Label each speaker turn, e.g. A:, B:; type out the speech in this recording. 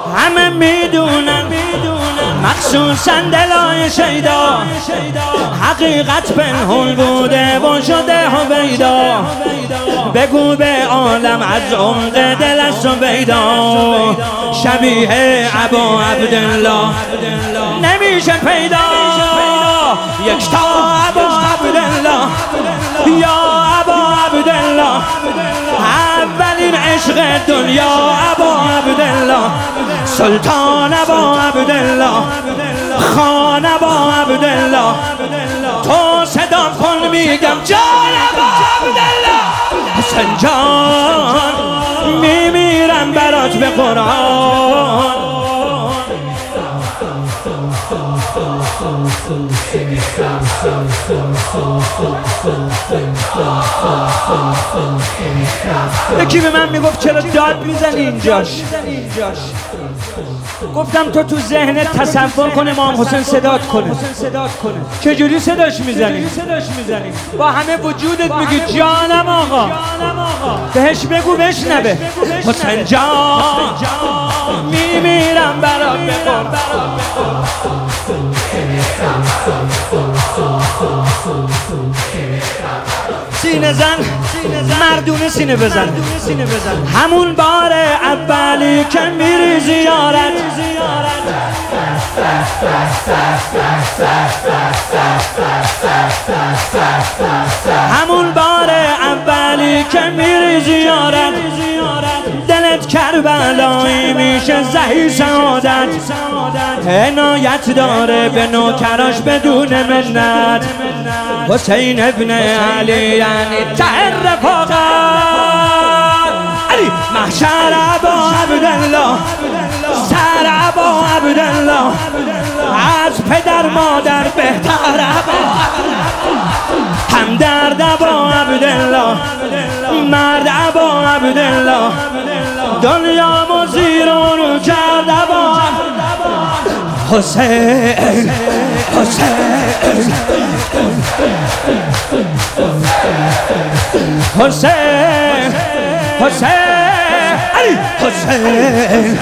A: همه میدونن مخصوصا دلای شیدا حقیقت پنهون بوده و شده هویدا. بگو به عالم از عمق دل است و بیدا، شبیه ابا عبدالله نمیشه پیدا. یکتا ابا عبدالله یا ابا عبدالله، اولین عشق دنیا ابا عبدالله، سلطان ابا عبدالله، خان ابا عبدالله. تو صدا کن میگم جان ابا عبدالله، حسین جان میمیرم برات به قرآن. یکی به من میگفت چرا داد میزنی اینجاش؟ گفتم تو ذهنت تصور کن امام حسین صدات کنه. چجوری صداش میزنی؟ با همه وجودت میگی جانم آقا، بهش بگو بشنوه. حسین جان میمیرم برات به قرآن. سینه زن، مردونه سینه بزن. همون بار اولی که میری زیارت، همون بار اولی که میری زیارت، دلت کربلایی میشه زهی سعادت. عنایت داره به نوکراش بدون منت، حسین ابن علی یعنی ته رفاقت. علی محشر ابا عبدالله، سر ابا عبدالله، از پدر مادر بهتر ابا، همدرد ابا عبدالله، مرد ابا عبدالله، دنیا مزیرون کرد ابا حسین. حسین حسین حسین علی حسین.